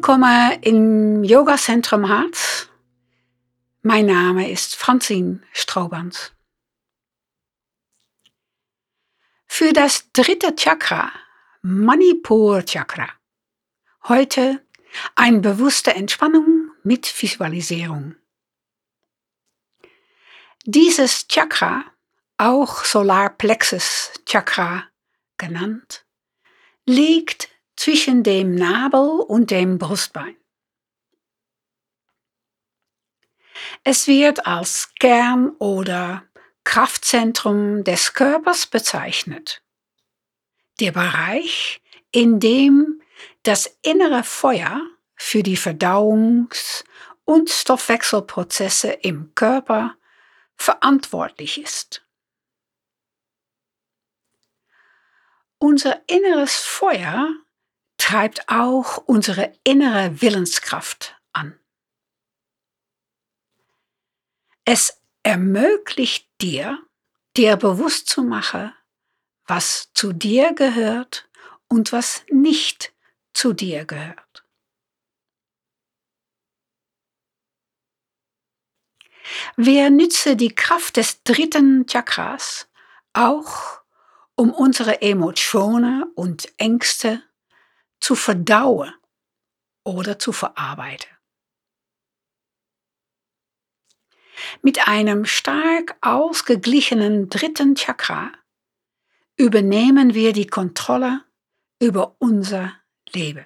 Willkommen im Yogazentrum Harz. Mein Name ist Franzin Straubans. Für das dritte Chakra, Manipur Chakra, heute eine bewusste Entspannung mit Visualisierung. Dieses Chakra, auch Solarplexus Chakra genannt, liegt zwischen dem Nabel und dem Brustbein. Es wird als Kern- oder Kraftzentrum des Körpers bezeichnet. Der Bereich, in dem das innere Feuer für die Verdauungs- und Stoffwechselprozesse im Körper verantwortlich ist. Unser inneres Feuer treibt auch unsere innere Willenskraft an. Es ermöglicht dir bewusst zu machen, was zu dir gehört und was nicht zu dir gehört. Wir nützen die Kraft des dritten Chakras auch, um unsere Emotionen und Ängste zu verdauen oder zu verarbeiten. Mit einem stark ausgeglichenen dritten Chakra übernehmen wir die Kontrolle über unser Leben.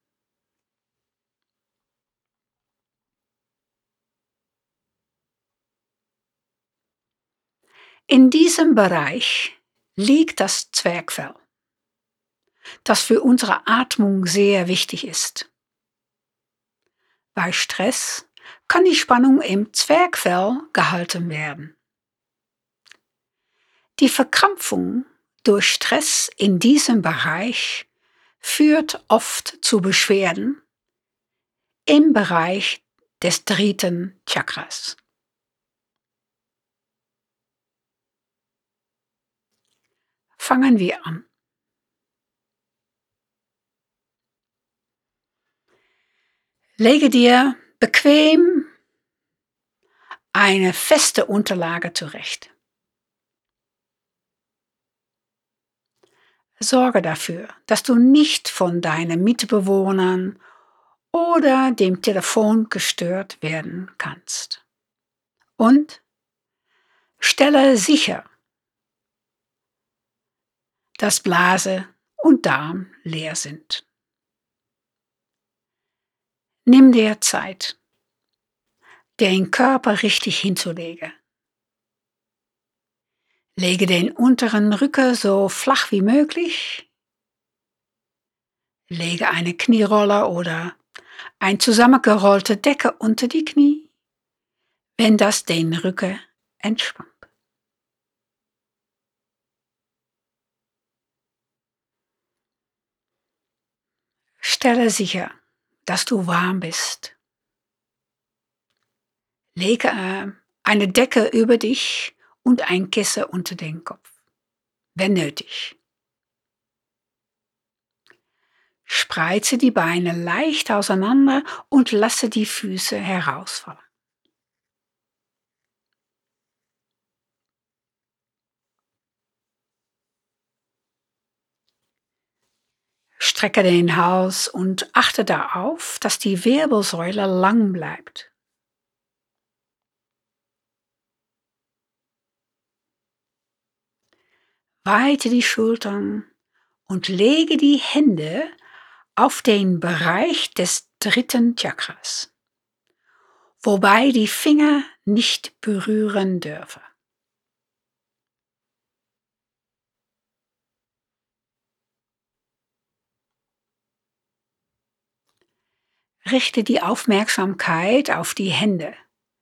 In diesem Bereich liegt das Zwerchfell, das für unsere Atmung sehr wichtig ist. Bei Stress kann die Spannung im Zwerchfell gehalten werden. Die Verkrampfung durch Stress in diesem Bereich führt oft zu Beschwerden im Bereich des dritten Chakras. Fangen wir an. Lege dir bequem eine feste Unterlage zurecht. Sorge dafür, dass du nicht von deinen Mitbewohnern oder dem Telefon gestört werden kannst. Und stelle sicher, dass Blase und Darm leer sind. Nimm dir Zeit, den Körper richtig hinzulegen. Lege den unteren Rücken so flach wie möglich. Lege eine Knierolle oder eine zusammengerollte Decke unter die Knie, wenn das den Rücken entspannt. Stelle sicher, dass du warm bist. Lege eine Decke über dich und ein Kissen unter den Kopf, wenn nötig. Spreize die Beine leicht auseinander und lasse die Füße herausfallen. Strecke den Hals und achte darauf, dass die Wirbelsäule lang bleibt. Weite die Schultern und lege die Hände auf den Bereich des dritten Chakras, wobei die Finger nicht berühren dürfen. Richte die Aufmerksamkeit auf die Hände.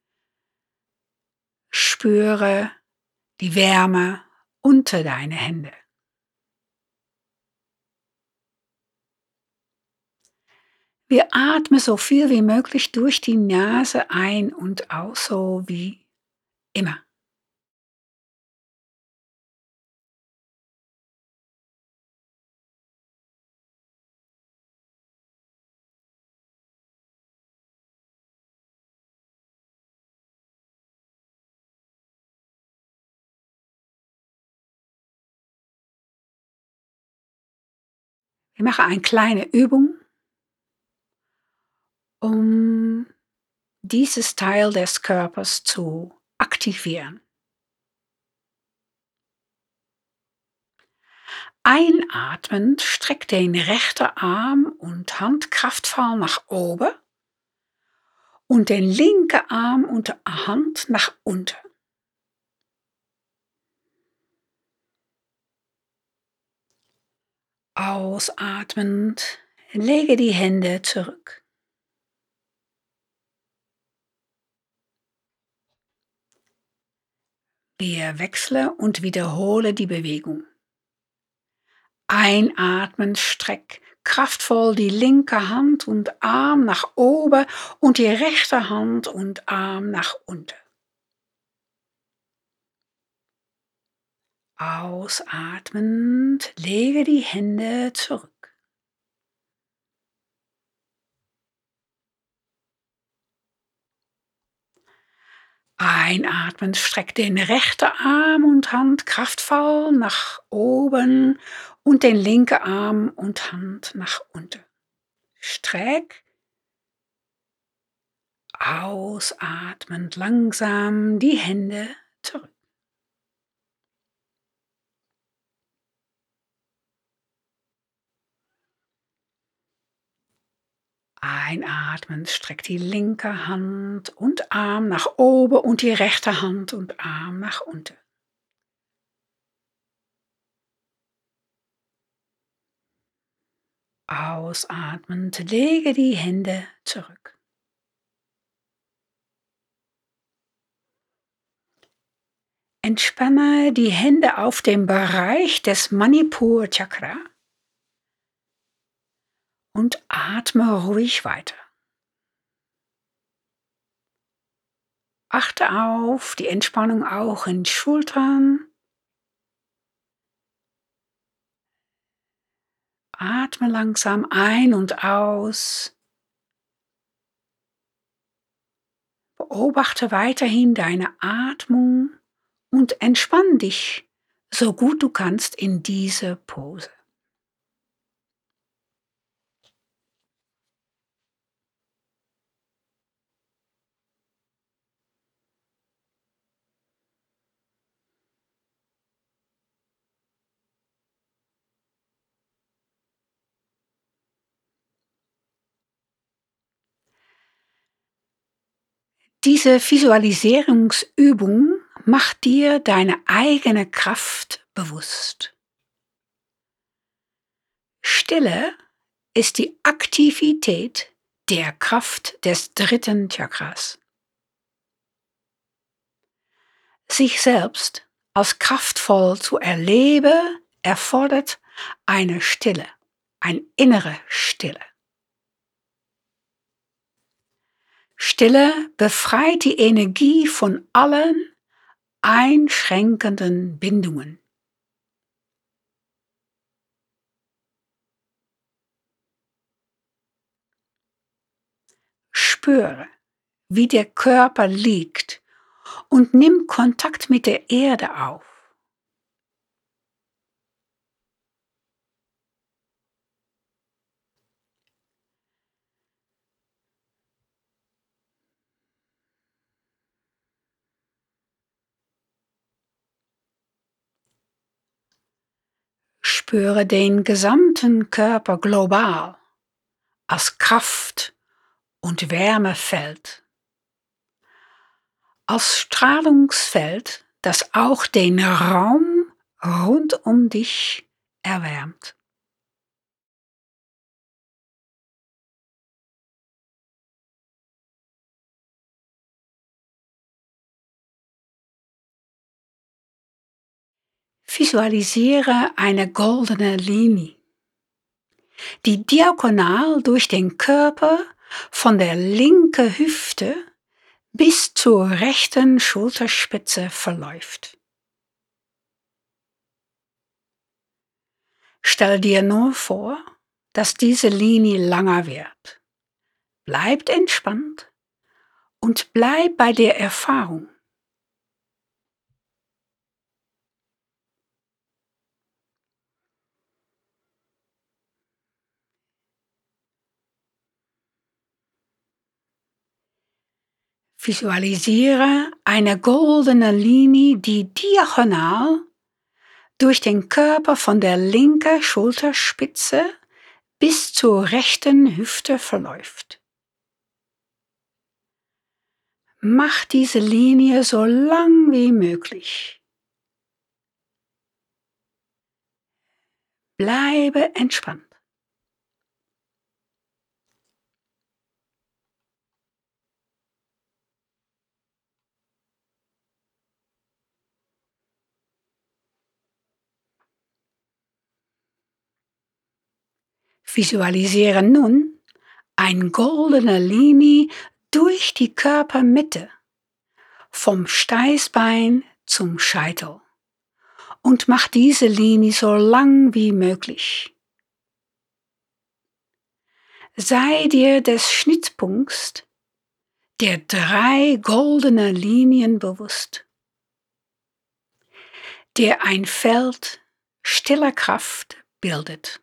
Spüre die Wärme unter deine Hände. Wir atmen so viel wie möglich durch die Nase ein und aus, so wie immer. Wir machen eine kleine Übung, um dieses Teil des Körpers zu aktivieren. Einatmend streck den rechten Arm und Hand kraftvoll nach oben und den linken Arm und Hand nach unten. Ausatmend lege die Hände zurück. Wir wechseln und wiederhole die Bewegung. Einatmen, streck kraftvoll die linke Hand und Arm nach oben und die rechte Hand und Arm nach unten. Ausatmend, lege die Hände zurück. Einatmen, streck den rechten Arm und Hand kraftvoll nach oben und den linken Arm und Hand nach unten. Streck. Ausatmend langsam die Hände zurück. Einatmen, streck die linke Hand und Arm nach oben und die rechte Hand und Arm nach unten. Ausatmend, lege die Hände zurück. Entspanne die Hände auf dem Bereich des Manipur Chakra und atme ruhig weiter. Achte auf die Entspannung auch in Schultern. Atme langsam ein und aus. Beobachte weiterhin deine Atmung und entspann dich so gut du kannst in diese Pose. Diese Visualisierungsübung macht dir deine eigene Kraft bewusst. Stille ist die Aktivität der Kraft des dritten Chakras. Sich selbst als kraftvoll zu erleben, erfordert eine Stille, eine innere Stille. Stille befreit die Energie von allen einschränkenden Bindungen. Spüre, wie der Körper liegt und nimm Kontakt mit der Erde auf. Spüre den gesamten Körper global als Kraft- und Wärmefeld, als Strahlungsfeld, das auch den Raum rund um dich erwärmt. Visualisiere eine goldene Linie, die diagonal durch den Körper von der linken Hüfte bis zur rechten Schulterspitze verläuft. Stell dir nur vor, dass diese Linie langer wird. Bleib entspannt und bleib bei der Erfahrung. Visualisiere eine goldene Linie, die diagonal durch den Körper von der linken Schulterspitze bis zur rechten Hüfte verläuft. Mach diese Linie so lang wie möglich. Bleibe entspannt. Visualisiere nun eine goldene Linie durch die Körpermitte, vom Steißbein zum Scheitel, und mach diese Linie so lang wie möglich. Sei dir des Schnittpunkts der 3 goldenen Linien bewusst, der ein Feld stiller Kraft bildet.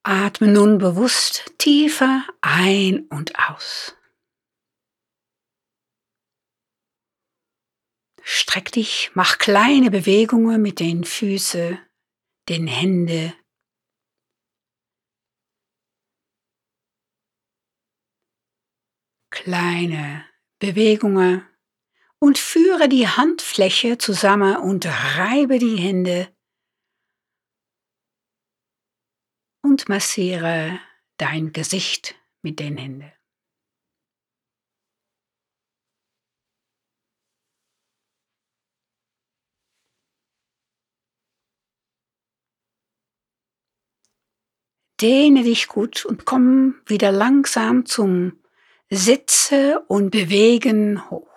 Atme nun bewusst tiefer ein und aus. Streck dich, mach kleine Bewegungen mit den Füßen, den Händen. Kleine Bewegungen und führe die Handfläche zusammen und reibe die Hände und massiere dein Gesicht mit den Händen. Dehne dich gut und komm wieder langsam zum Sitze und Bewegen hoch.